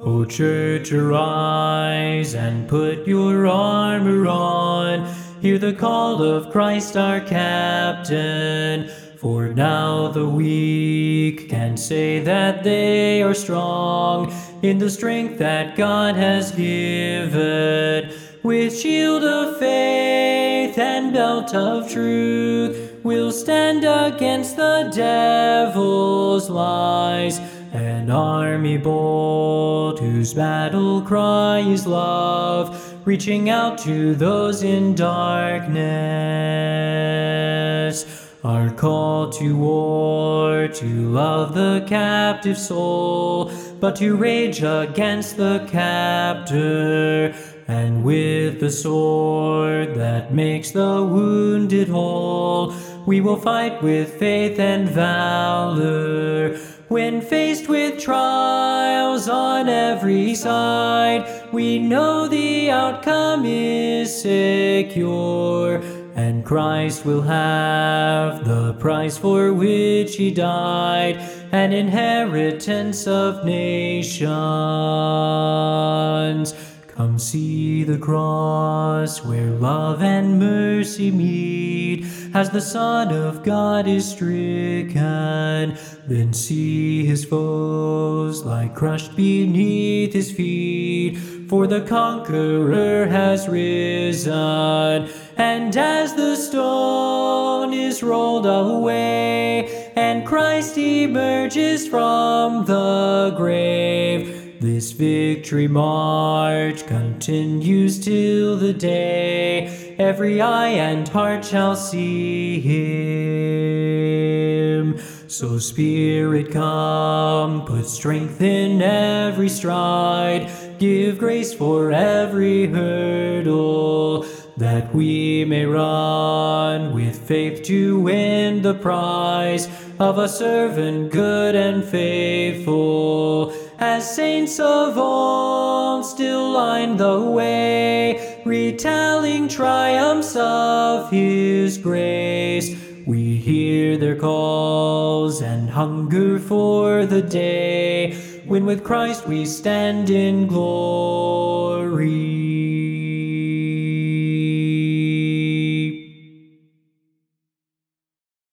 O church, arise and put your armor on. Hear the call of Christ our captain. For now the weak can say that they are strong in the strength that God has given. With shield of faith and belt of truth, we'll stand against the devil's lies. An army bold whose battle cry is love, reaching out to those in darkness. Our call to war, to love the captive soul, but to rage against the captor. And with the sword that makes the wounded whole, we will fight with faith and valor. When faced with trials on every side, we know the outcome is secure, and Christ will have the prize for which he died, an inheritance of nations. Come see the cross where love and mercy meet, as the Son of God is stricken. Then see his foes lie crushed beneath his feet, for the conqueror has risen. And as the stone is rolled away, and Christ emerges from the grave, this victory march continues till the day every eye and heart shall see him. So Spirit, come, put strength in every stride, give grace for every hurdle, that we may run with faith to win the prize of a servant good and faithful. As saints of old still line the way, retelling triumphs of his grace, we hear their calls and hunger for the day when with Christ we stand in glory.